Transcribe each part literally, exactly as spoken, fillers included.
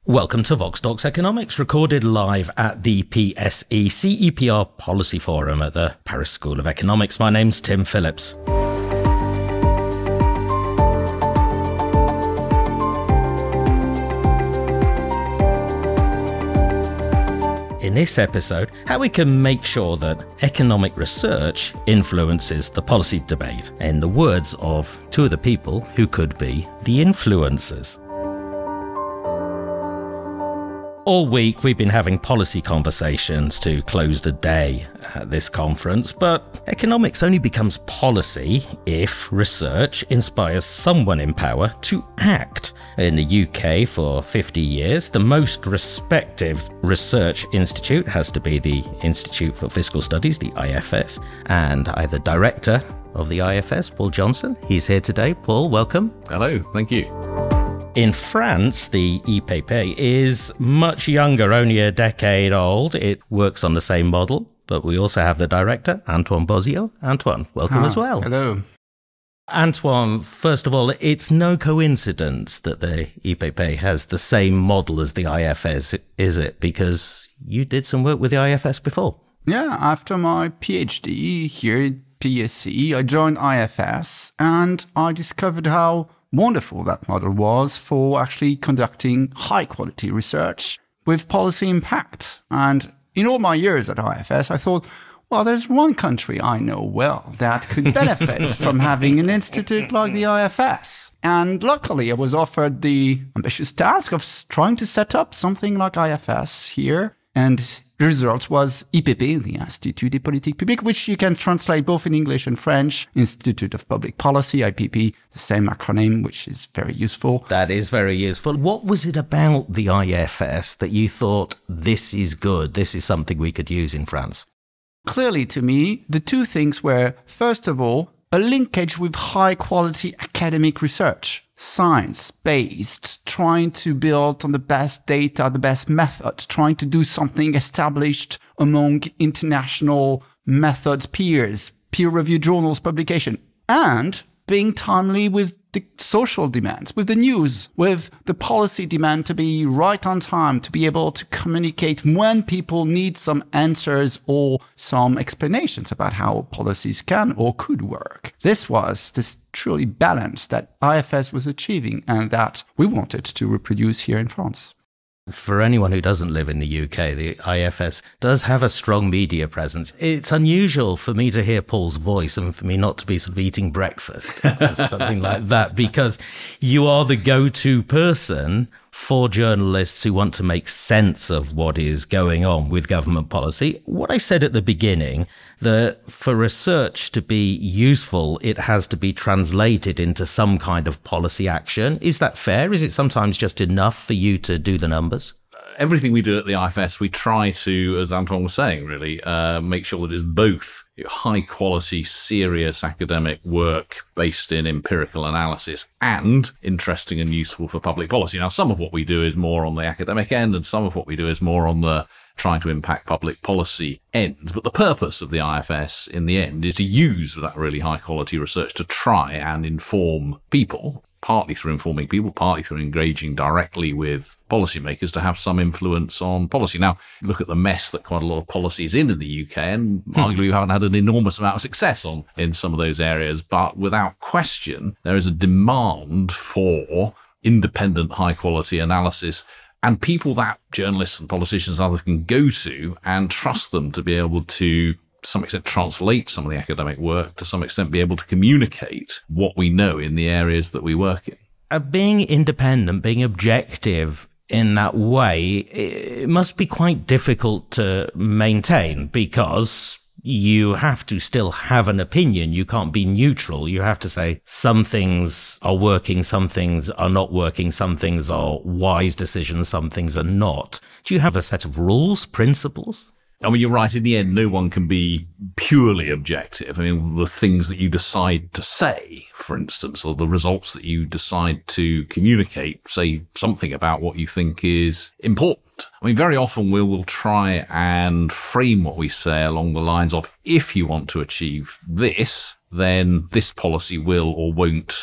Welcome to Vox Talks Economics, recorded live at the P S E C E P R Policy Forum at the Paris School of Economics. My name's Tim Phillips. In this episode, how we can make sure that economic research influences the policy debate, in the words of two of the people who could be the influencers. All week we've been having policy conversations to close the day at this conference, but economics only becomes policy if research inspires someone in power to act. In the U K for fifty years, the most respected research institute has to be the Institute for Fiscal Studies, the I F S, and I have the director of the I F S, Paul Johnson. He's here today. Paul, welcome. Hello, thank you. In France, the I P P is much younger, only a decade old. It works on the same model, but we also have the director, Antoine Bozio. Antoine, welcome ah, as well. Hello. Antoine, first of all, it's no coincidence that the I P P has the same model as the I F S, is it? Because you did some work with the I F S before. Yeah, after my PhD here at P S E, I joined I F S and I discovered how wonderful that model was for actually conducting high-quality research with policy impact. And in all my years at I F S, I thought, well, there's one country I know well that could benefit from having an institute like the I F S. And luckily, I was offered the ambitious task of trying to set up something like I F S here. And the result was I P P, the Institut des Politiques Publiques, which you can translate both in English and French. Institute of Public Policy, I P P, the same acronym, which is very useful. That is very useful. What was it about the I F S that you thought, this is good, this is something we could use in France? Clearly, to me, the two things were, first of all, a linkage with high-quality academic research. Science-based, trying to build on the best data, the best methods, trying to do something established among international methods peers, peer-reviewed journals publication, and being timely with the social demands, with the news, with the policy demand to be right on time, to be able to communicate when people need some answers or some explanations about how policies can or could work. This was this truly balance that I F S was achieving and that we wanted to reproduce here in France. For anyone who doesn't live in the U K, the I F S does have a strong media presence. It's unusual for me to hear Paul's voice and for me not to be sort of eating breakfast or something like that, because you are the go-to person for journalists who want to make sense of what is going on with government policy. What I said at the beginning, that for research to be useful, it has to be translated into some kind of policy action. Is that fair? Is it sometimes just enough for you to do the numbers? Everything we do at the I F S, we try to, as Antoine was saying, really, uh, make sure that it's both high quality, serious academic work based in empirical analysis and interesting and useful for public policy. Now, some of what we do is more on the academic end and some of what we do is more on the trying to impact public policy end. But the purpose of the I F S in the end is to use that really high quality research to try and inform people, partly through informing people, partly through engaging directly with policymakers to have some influence on policy. Now, look at the mess that quite a lot of policy is in in the U K, and arguably we haven't had an enormous amount of success on in some of those areas. But without question, there is a demand for independent, high-quality analysis and people that journalists and politicians and others can go to and trust them to be able to to some extent translate some of the academic work, to some extent be able to communicate what we know in the areas that we work in. Uh, being independent, being objective in that way, it must be quite difficult to maintain because you have to still have an opinion. You can't be neutral. You have to say some things are working, some things are not working, some things are wise decisions, some things are not. Do you have a set of rules, principles? I mean, you're right. In the end, no one can be purely objective. I mean, the things that you decide to say, for instance, or the results that you decide to communicate, say something about what you think is important. I mean, very often we will try and frame what we say along the lines of, if you want to achieve this, then this policy will or won't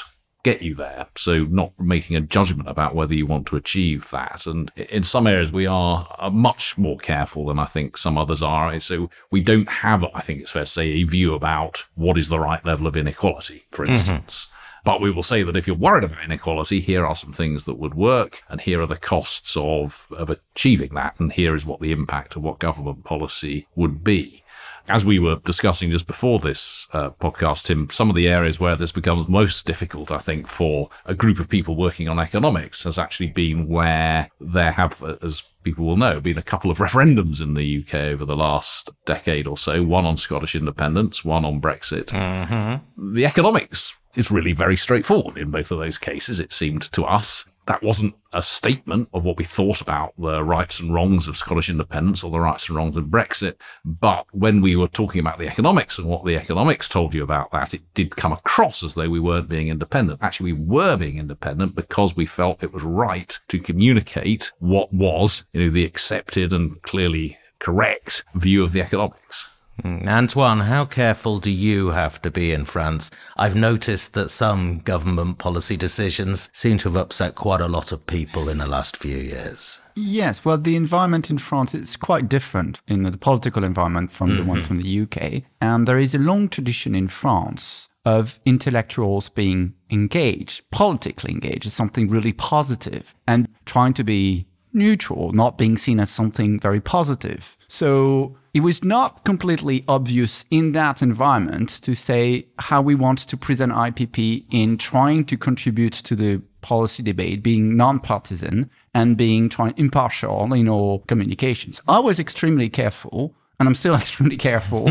get you there. So not making a judgment about whether you want to achieve that. And in some areas, we are much more careful than I think some others are. So we don't have, I think it's fair to say, a view about what is the right level of inequality, for instance. Mm-hmm. But we will say that if you're worried about inequality, here are some things that would work, and here are the costs of, of achieving that, and here is what the impact of what government policy would be. As we were discussing just before this uh, podcast, Tim, some of the areas where this becomes most difficult, I think, for a group of people working on economics has actually been where there have, as people will know, been a couple of referendums in the U K over the last decade or so, one on Scottish independence, one on Brexit. Mm-hmm. The economics is really very straightforward in both of those cases, it seemed to us. That wasn't a statement of what we thought about the rights and wrongs of Scottish independence or the rights and wrongs of Brexit. But when we were talking about the economics and what the economics told you about that, it did come across as though we weren't being independent. Actually, we were being independent because we felt it was right to communicate what was, you know, the accepted and clearly correct view of the economics. Antoine, how careful do you have to be in France? I've noticed that some government policy decisions seem to have upset quite a lot of people in the last few years. Yes, well, the environment in France is quite different in the political environment from mm-hmm. the one from the U K. And there is a long tradition in France of intellectuals being engaged, politically engaged, as something really positive, and trying to be neutral, not being seen as something very positive. So it was not completely obvious in that environment to say how we want to present I P P in trying to contribute to the policy debate, being non-partisan and being trying impartial in all communications. I was extremely careful, and I'm still extremely careful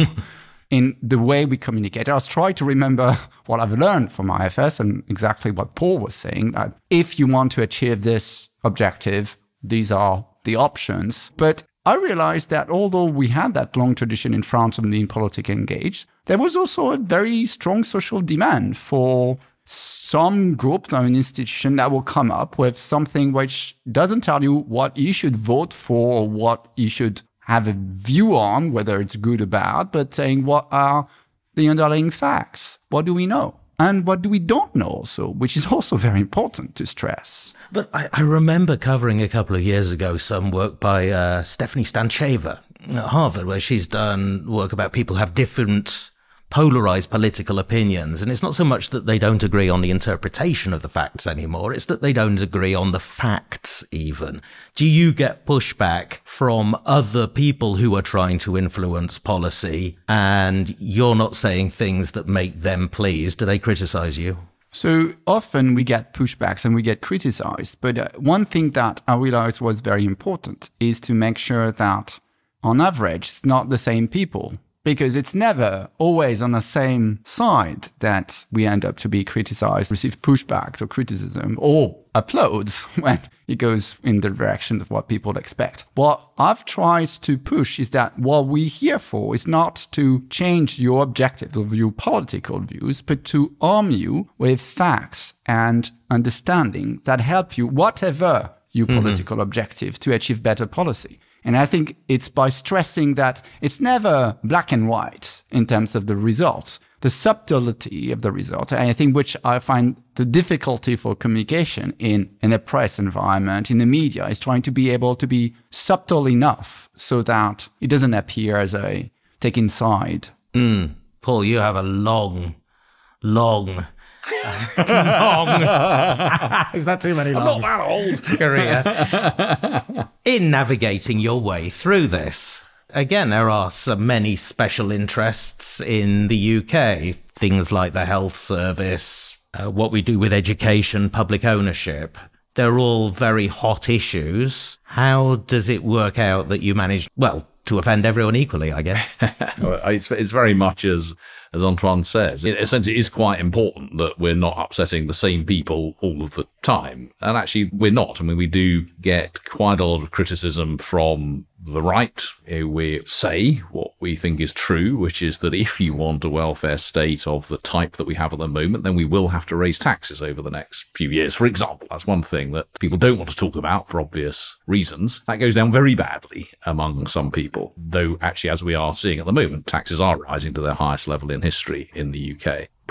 in the way we communicate. I was trying to remember what I've learned from I F S and exactly what Paul was saying, that if you want to achieve this objective, these are the options. But I realized that although we had that long tradition in France of being politically engaged, there was also a very strong social demand for some groups or an institution that will come up with something which doesn't tell you what you should vote for or what you should have a view on, whether it's good or bad, but saying what are the underlying facts? What do we know? And what do we don't know also, which is also very important to stress. But I, I remember covering a couple of years ago some work by uh, Stephanie Stancheva at Harvard, where she's done work about people who have different polarized political opinions. And it's not so much that they don't agree on the interpretation of the facts anymore, it's that they don't agree on the facts even. Do you get pushback from other people who are trying to influence policy and you're not saying things that make them pleased? Do they criticize you? So often we get pushbacks and we get criticized. But uh, one thing that I realized was very important is to make sure that on average, it's not the same people. Because it's never always on the same side that we end up to be criticized, receive pushback or criticism or applause when it goes in the direction of what people expect. What I've tried to push is that what we're here for is not to change your objectives or your political views, but to arm you with facts and understanding that help you, whatever your mm-hmm. political objective, to achieve better policy. And I think it's by stressing that it's never black and white in terms of the results, the subtlety of the results. And I think which I find the difficulty for communication in, in a press environment, in the media, is trying to be able to be subtle enough so that it doesn't appear as a taking side. Mm. Paul, you have a long, long... long is that too many longs? I'm not that old. Career in navigating your way through this. Again, there are so many special interests in the U K, things like the health service, uh, what we do with education, public ownership. They're all very hot issues. How does it work out that you manage, well, to offend everyone equally, I guess? it's, it's very much as As Antoine says, in a sense, it is quite important that we're not upsetting the same people all of the time. And actually, we're not. I mean, we do get quite a lot of criticism from the right. We say what we think is true, which is that if you want a welfare state of the type that we have at the moment, then we will have to raise taxes over the next few years. For example, that's one thing that people don't want to talk about for obvious reasons. That goes down very badly among some people, though actually, as we are seeing at the moment, taxes are rising to their highest level in history in the U K.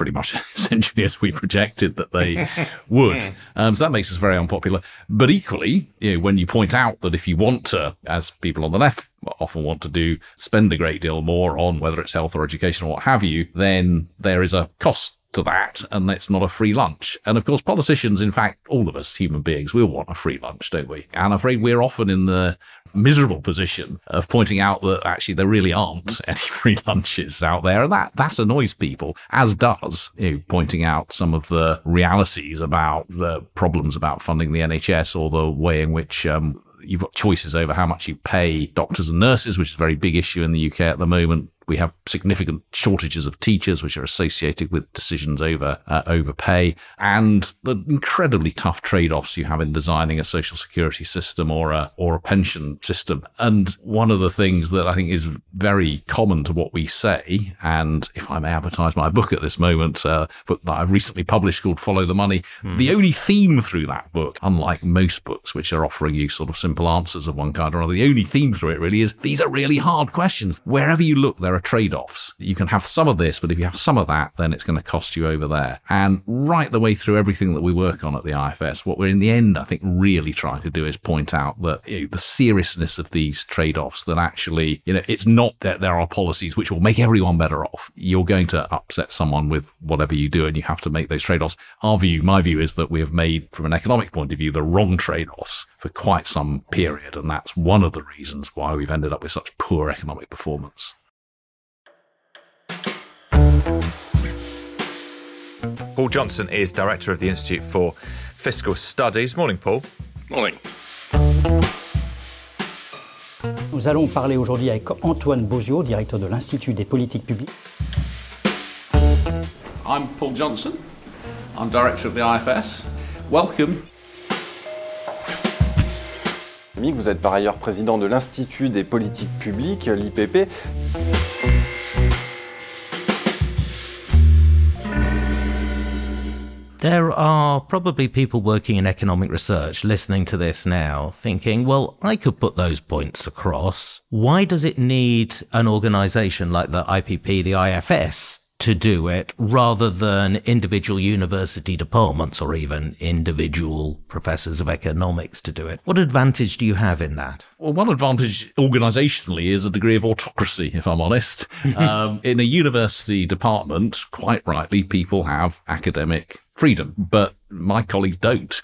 pretty much essentially as we projected that they would. Um, so that makes us very unpopular. But equally, you know, when you point out that if you want to, as people on the left often want to do, spend a great deal more on whether it's health or education or what have you, then there is a cost to that, and it's not a free lunch. And of course, politicians, in fact, all of us human beings, will want a free lunch, don't we? And I'm afraid we're often in the miserable position of pointing out that actually there really aren't any free lunches out there. And that, that annoys people, as does, you know, pointing out some of the realities about the problems about funding the N H S, or the way in which um, you've got choices over how much you pay doctors and nurses, which is a very big issue in the U K at the moment. We have significant shortages of teachers, which are associated with decisions over uh, overpay, and the incredibly tough trade-offs you have in designing a social security system or a or a pension system. And one of the things that I think is very common to what we say, and if I may advertise my book at this moment, uh, book that I've recently published called Follow the Money, mm. the only theme through that book, unlike most books which are offering you sort of simple answers of one kind or another, the only theme through it really is these are really hard questions. Wherever you look, there are trade-offs. You can have some of this, but if you have some of that, then it's going to cost you over there. And right the way through everything that we work on at the I F S, what we're in the end, I think, really trying to do is point out that, you know, the seriousness of these trade-offs, that actually, you know, it's not that there are policies which will make everyone better off. You're going to upset someone with whatever you do, and you have to make those trade-offs. Our view, my view, is that we have made, from an economic point of view, the wrong trade-offs for quite some period. And that's one of the reasons why we've ended up with such poor economic performance. Paul Johnson is Director of the Institute for Fiscal Studies. Morning, Paul. Morning. Nous allons parler aujourd'hui avec Antoine Bozio, directeur de l'Institut des politiques publiques. I'm Paul Johnson. I'm Director of the I F S. Welcome. Vous êtes par ailleurs président de l'Institut des politiques publiques, l'I P P. There are probably people working in economic research listening to this now thinking, well, I could put those points across. Why does it need an organisation like the I P P, the I F S, to do it rather than individual university departments or even individual professors of economics to do it? What advantage do you have in that? Well, one advantage organisationally is a degree of autocracy, if I'm honest. um, in a university department, quite rightly, people have academic freedom, but my colleagues don't.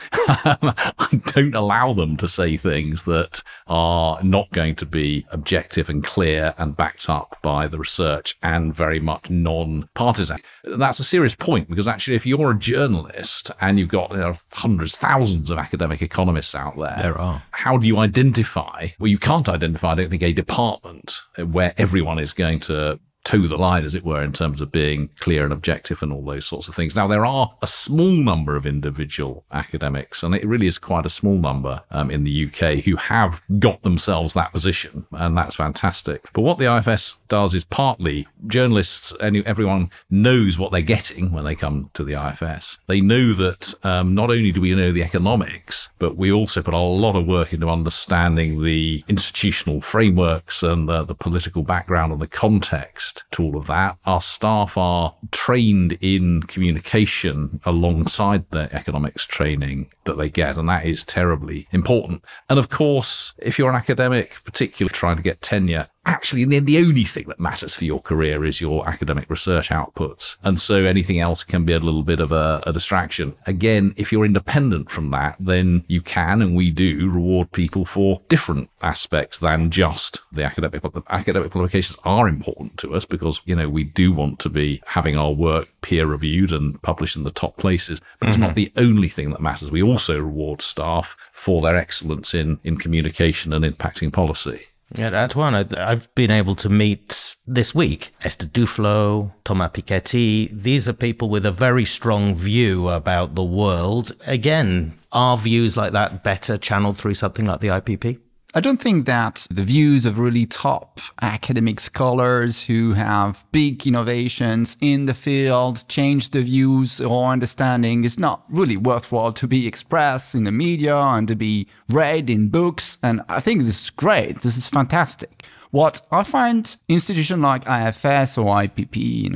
I don't allow them to say things that are not going to be objective and clear and backed up by the research and very much non-partisan. That's a serious point, because actually if you're a journalist and you've got, you know, hundreds, thousands of academic economists out there, there are. How do you identify? Well, you can't identify, I don't think, a department where everyone is going to toe the line, as it were, in terms of being clear and objective and all those sorts of things. Now, there are a small number of individual academics, and it really is quite a small number um, in the U K, who have got themselves that position, and that's fantastic. But what the I F S does is partly journalists, and everyone knows what they're getting when they come to the I F S. They know that um, not only do we know the economics, but we also put a lot of work into understanding the institutional frameworks and the, the political background and the context to all of that. Our staff are trained in communication alongside the economics training that they get, and that is terribly important. And of course, if you're an academic, particularly trying to get tenure, actually, then the only thing that matters for your career is your academic research outputs. And so anything else can be a little bit of a, a distraction. Again, if you're independent from that, then you can, and we do, reward people for different aspects than just the academic. But the academic publications are important to us because, you know, we do want to be having our work peer reviewed and published in the top places. But mm-hmm. it's not the only thing that matters. We also reward staff for their excellence in, in communication and impacting policy. Yeah, Antoine, I've been able to meet this week Esther Duflo, Thomas Piketty. These are people with a very strong view about the world. Again, are views like that better channeled through something like the I P P? I don't think that the views of really top academic scholars who have big innovations in the field change the views or understanding. Is not really worthwhile to be expressed in the media and to be read in books. And I think this is great. This is fantastic. What I find institutions like I F S or I P P, you know,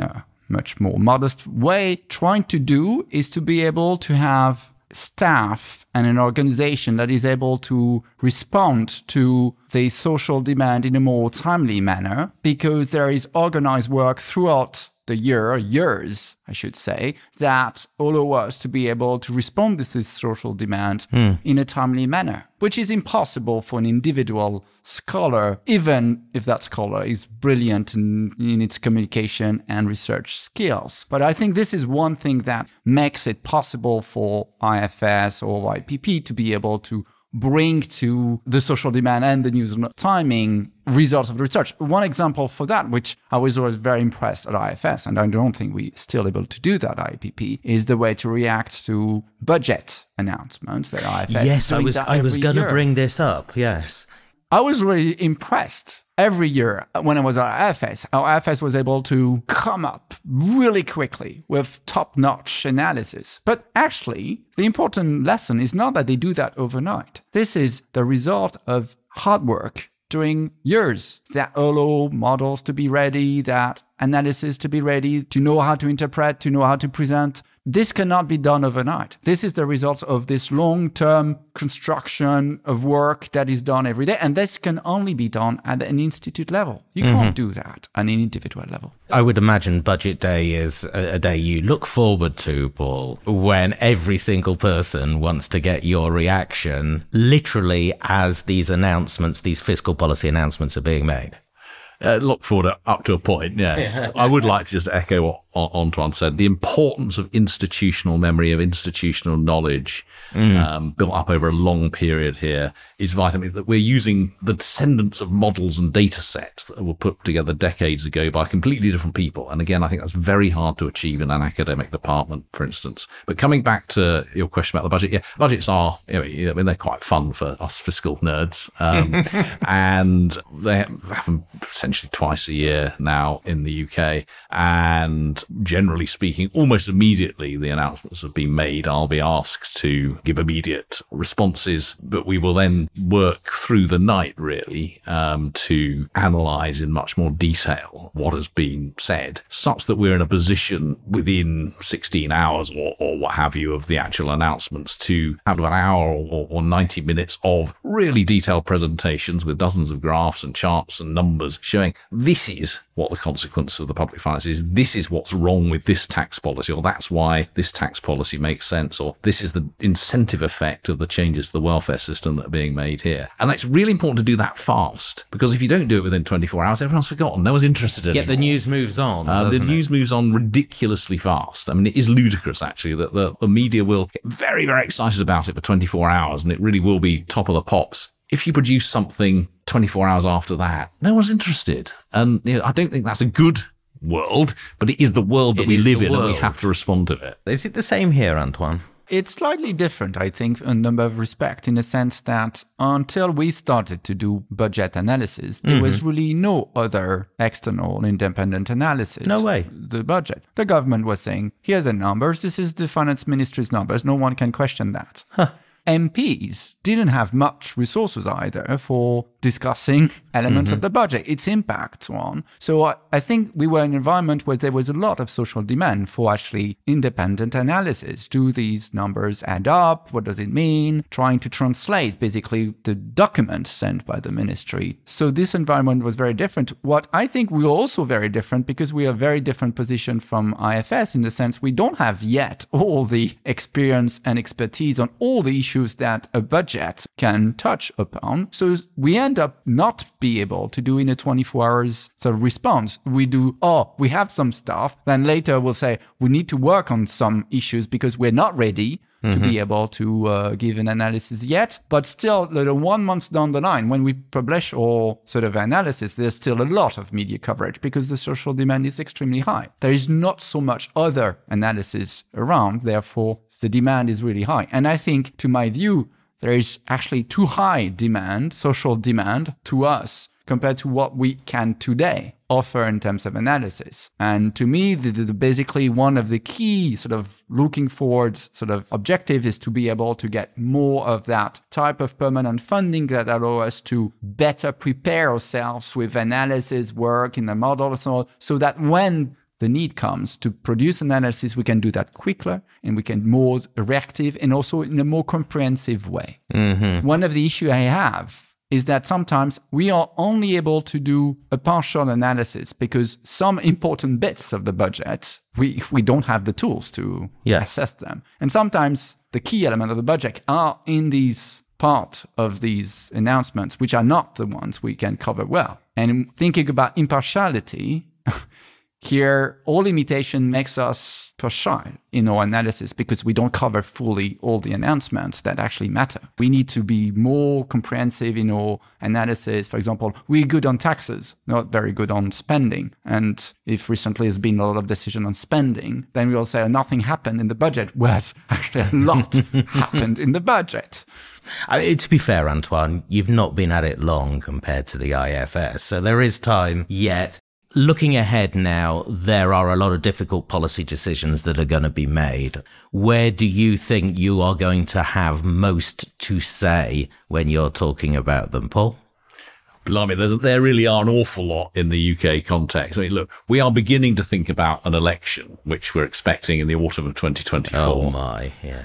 much more modest way, trying to do is to be able to have staff and an organization that is able to respond to the social demand in a more timely manner, because there is organized work throughout the year, years, I should say, that allow us to be able to respond to this social demand mm. in a timely manner, which is impossible for an individual scholar, even if that scholar is brilliant in, in its communication and research skills. But I think this is one thing that makes it possible for I F S or Y P P to be able to bring to the social demand and the news timing results of the research. One example for that, which I was always very impressed at I F S, and I don't think we're still able to do that at I P P, is the way to react to budget announcements that I F S Yes, is doing I was that I was every going to year. bring this up, yes. I was really impressed. Every year when I was at I F S, our I F S was able to come up really quickly with top-notch analysis. But actually, the important lesson is not that they do that overnight. This is the result of hard work during years that allow models to be ready, that analysis to be ready, to know how to interpret, to know how to present. This cannot be done overnight. This is the result of this long-term construction of work that is done every day. And this can only be done at an institute level. You mm-hmm. can't do that at an individual level. I would imagine budget day is a, a day you look forward to, Paul, when every single person wants to get your reaction literally as these announcements, these fiscal policy announcements are being made. Uh, look forward to, up to a point, yes. Yeah. I would like to just echo what Antoine said. The importance of institutional memory, of institutional knowledge mm. um, built up over a long period here is vital. That we're using the descendants of models and data sets that were put together decades ago by completely different people. And again, I think that's very hard to achieve in an academic department, for instance. But coming back to your question about the budget, yeah, budgets are, you know, I mean, they're quite fun for us fiscal nerds. Um, and they happen essentially twice a year now in the U K. And generally speaking, almost immediately the announcements have been made. I'll be asked to give immediate responses, but we will then work through the night really um, to analyse in much more detail what has been said, such that we're in a position within sixteen hours or, or what have you of the actual announcements to have an hour or, or ninety minutes of really detailed presentations with dozens of graphs and charts and numbers showing this is what the consequence of the public finance is. This is what's wrong with this tax policy, or that's why this tax policy makes sense, or this is the incentive effect of the changes to the welfare system that are being made here. And it's really important to do that fast, because if you don't do it within twenty-four hours, everyone's forgotten. No one's interested in it. Yet the news moves on. Uh, the it? news moves on ridiculously fast. I mean, it is ludicrous, actually, that the, the media will get very, very excited about it for twenty-four hours, and it really will be top of the pops. If you produce something twenty-four hours after that, no one's interested. And you know, I don't think that's a good world, but it is the world that It we is live the in, and we world. have to respond to it. Is it the same here, Antoine? It's slightly different, I think, in a number of respects, in the sense that until we started to do budget analysis, there mm-hmm. was really no other external independent analysis. No way. Of the budget. The government was saying, here's the numbers, this is the finance ministry's numbers, no one can question that. Huh. M Ps didn't have much resources either for discussing elements mm-hmm. of the budget, its impact on. So I, I think we were in an environment where there was a lot of social demand for actually independent analysis. Do these numbers add up? What does it mean? Trying to translate basically the documents sent by the ministry. So this environment was very different. What I think we are also very different, because we are very different position from I F S in the sense we don't have yet all the experience and expertise on all the issues that a budget can touch upon. So we end up not be able to do in a twenty-four hours sort of response. We do, oh, we have some stuff. Then later we'll say we need to work on some issues because we're not ready mm-hmm. to be able to uh, give an analysis yet. But still, little one month down the line, when we publish our sort of analysis, there's still a lot of media coverage because the social demand is extremely high. There is not so much other analysis around. Therefore, the demand is really high. And I think, to my view, there is actually too high demand, social demand, to us compared to what we can today offer in terms of analysis. And to me, the, the, basically one of the key sort of looking forward sort of objective is to be able to get more of that type of permanent funding that allow us to better prepare ourselves with analysis work in the model, so, so that when the need comes to produce analysis, we can do that quicker and we can more reactive and also in a more comprehensive way. Mm-hmm. One of the issues I have is that sometimes we are only able to do a partial analysis because some important bits of the budget, we, we don't have the tools to yeah. assess them. And sometimes the key element of the budget are in these part of these announcements, which are not the ones we can cover well. And thinking about impartiality, here, all limitation makes us partial in our analysis because we don't cover fully all the announcements that actually matter. We need to be more comprehensive in our analysis. For example, we're good on taxes, not very good on spending. And if recently there's been a lot of decision on spending, then we will say nothing happened in the budget, whereas actually a lot happened in the budget. I mean, to be fair, Antoine, you've not been at it long compared to the I F S, so there is time yet. Looking ahead now, there are a lot of difficult policy decisions that are going to be made. Where do you think you are going to have most to say when you're talking about them, Paul? Blimey, there really are an awful lot in the U K context. I mean, look, we are beginning to think about an election, which we're expecting in the autumn of twenty twenty-four. Oh my, yeah.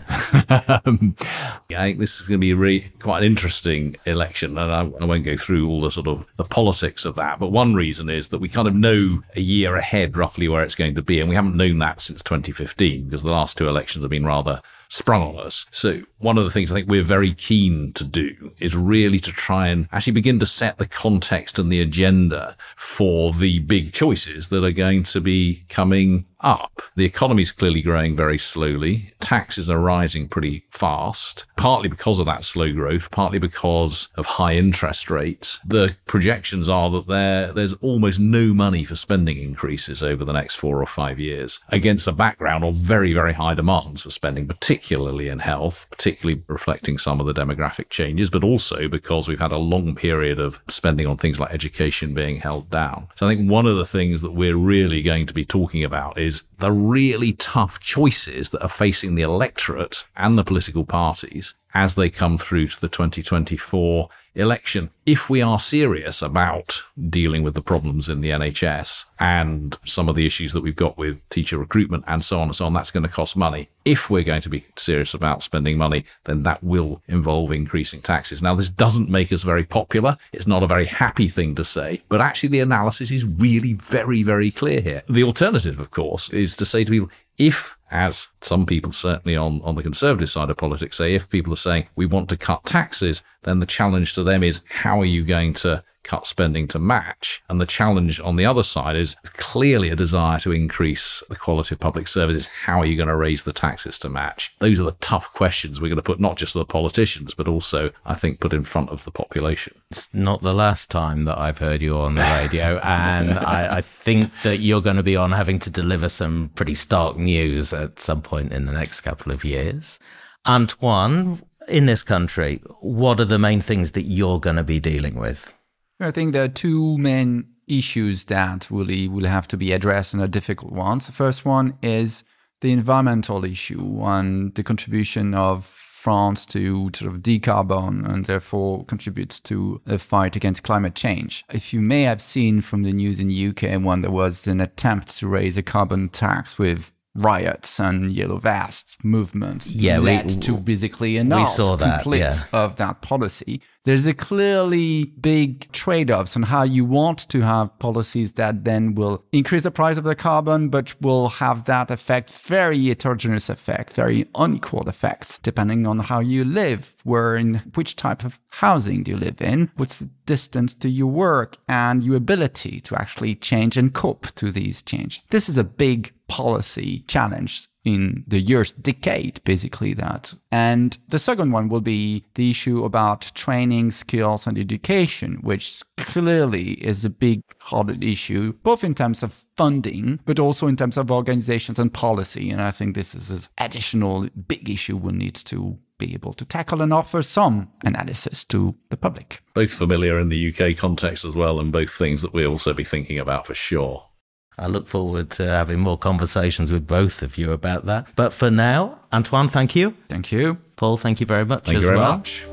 um, I think this is going to be a really quite an interesting election, and I, I won't go through all the sort of the politics of that. But one reason is that we kind of know a year ahead roughly where it's going to be, and we haven't known that since twenty fifteen because the last two elections have been rather sprung on us. So one of the things I think we're very keen to do is really to try and actually begin to set the context and the agenda for the big choices that are going to be coming up. The economy is clearly growing very slowly. Taxes are rising pretty fast, partly because of that slow growth, partly because of high interest rates. The projections are that there there's almost no money for spending increases over the next four or five years against a background of very, very high demands for spending, particularly in health, particularly reflecting some of the demographic changes, but also because we've had a long period of spending on things like education being held down. So I think one of the things that we're really going to be talking about is the really tough choices that are facing the electorate and the political parties as they come through to the twenty twenty-four election. If we are serious about dealing with the problems in the N H S and some of the issues that we've got with teacher recruitment and so on and so on, that's going to cost money. If we're going to be serious about spending money, then that will involve increasing taxes. Now, this doesn't make us very popular. It's not a very happy thing to say, but actually the analysis is really very, very clear here. The alternative, of course, is to say to people, if, as some people certainly on, on the conservative side of politics say, if people are saying we want to cut taxes, then the challenge to them is how are you going to cut spending to match? And the challenge on the other side is clearly a desire to increase the quality of public services. How are you going to raise the taxes to match? Those are the tough questions we're going to put not just to the politicians, but also, I think, put in front of the population. It's not the last time that I've heard you on the radio, and I, I think that you're going to be on having to deliver some pretty stark news at some point in the next couple of years. Antoine, in this country, what are the main things that you're going to be dealing with? I think there are two main issues that really will have to be addressed and are difficult ones. The first one is the environmental issue and the contribution of France to sort of decarbon and therefore contributes to the fight against climate change. If you may have seen from the news in the U K when there was an attempt to raise a carbon tax with riots and yellow vest movements yeah, led we, to basically an we saw that, complete yeah. of that policy. There's a clearly big trade-offs on how you want to have policies that then will increase the price of the carbon, but will have that effect, very heterogeneous effect, very unequal effects, depending on how you live, where in which type of housing do you live in, what's the distance to your work, and your ability to actually change and cope to these changes. This is a big policy challenge in the years, decade, basically that. And the second one will be the issue about training, skills, and education, which clearly is a big hard issue, both in terms of funding, but also in terms of organizations and policy. And I think this is an additional big issue we'll need to be able to tackle and offer some analysis to the public. Both familiar in the U K context as well, and both things that we'll also be thinking about for sure. I look forward to having more conversations with both of you about that. But for now, Antoine, thank you. Thank you. Paul, thank you very much thank as you very well. much.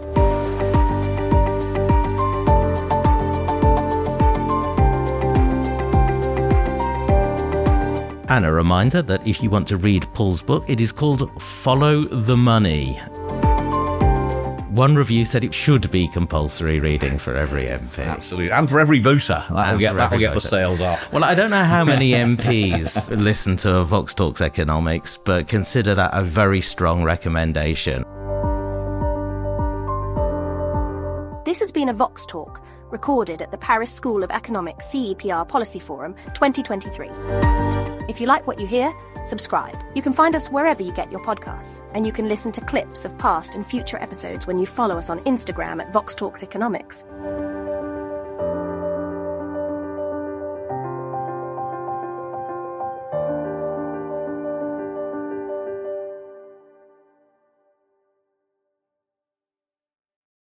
And a reminder that if you want to read Paul's book, it is called Follow the Money. One review said it should be compulsory reading for every M P. Absolutely. And for every voter. That'll get, that'll get the sales up. Well, I don't know how many M Ps listen to Vox Talks Economics, but consider that a very strong recommendation. This has been a Vox Talk, recorded at the Paris School of Economics C E P R Policy Forum twenty twenty-three. If you like what you hear, subscribe. You can find us wherever you get your podcasts, and you can listen to clips of past and future episodes when you follow us on Instagram at Vox Talks Economics.